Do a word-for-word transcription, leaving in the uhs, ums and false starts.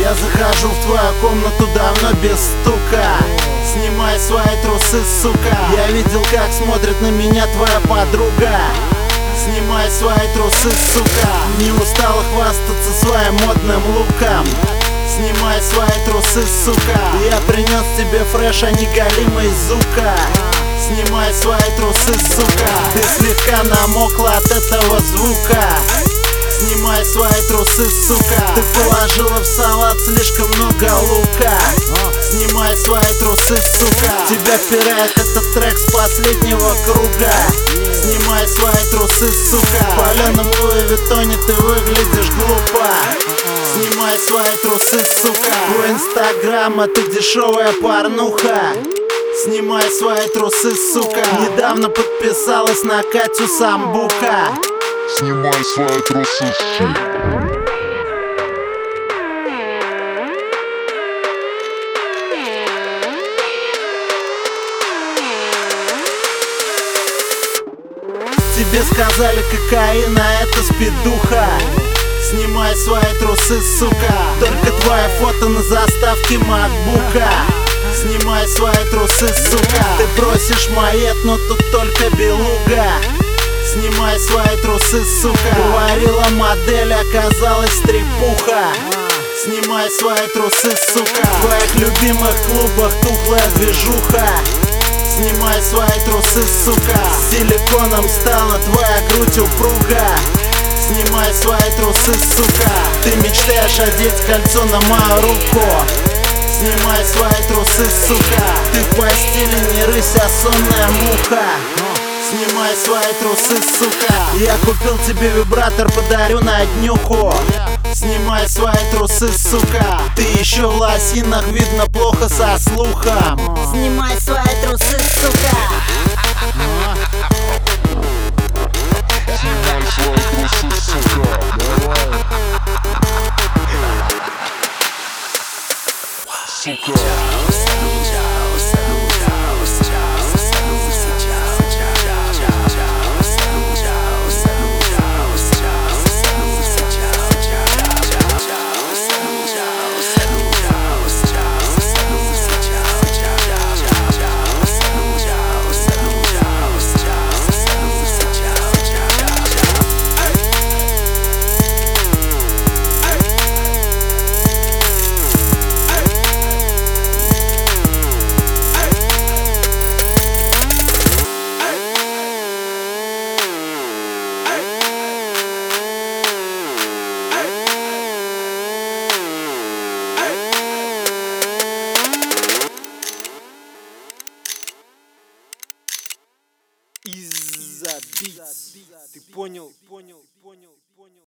Я захожу в твою комнату давно без стука. Снимай свои трусы, сука. Я видел, как смотрит на меня твоя подруга. Снимай свои трусы, сука. Не устала хвастаться своим модным луком. Снимай свои трусы, сука. Я принес тебе фреш, а не голимый зука. Снимай свои трусы, сука. Ты слегка намокла от этого звука. Снимай свои трусы, сука. Ты положила в салат слишком много лука. Снимай свои трусы, сука. Тебя впирает этот трек с последнего круга. Снимай свои трусы, сука. В паленом Луи Виттоне ты выглядишь глупо. Снимай свои трусы, сука. Твой инстаграм — это дешевая порнуха. Снимай свои трусы, сука. Недавно подписалась на Катю Самбука. Снимай свои трусы, сука. Тебе сказали кокаин, а это спидуха. Снимай свои трусы, сука. Только твое фото на заставке макбука. Снимай свои трусы, сука. Ты просишь моет, но тут только белуга. Снимай свои трусы, сука. Говорила модель, оказалась стрипуха. Снимай свои трусы, сука. В твоих любимых клубах тухлая движуха. Снимай свои трусы, сука. С силиконом стала твоя грудь упруга. Снимай свои трусы, сука. Ты мечтаешь одеть кольцо на мою руку. Снимай свои трусы, сука. Ты в постели не рысь, а сонная муха. Снимай свои трусы, сука. Я купил тебе вибратор, подарю на днюху. Снимай свои трусы, сука. Ты еще в лосинах, видно плохо со слухом. Снимай свои трусы, сука. Снимай свои трусы, сука. Давай. Сука. Из-за битс. Ты понял? Понял? Понял? Понял?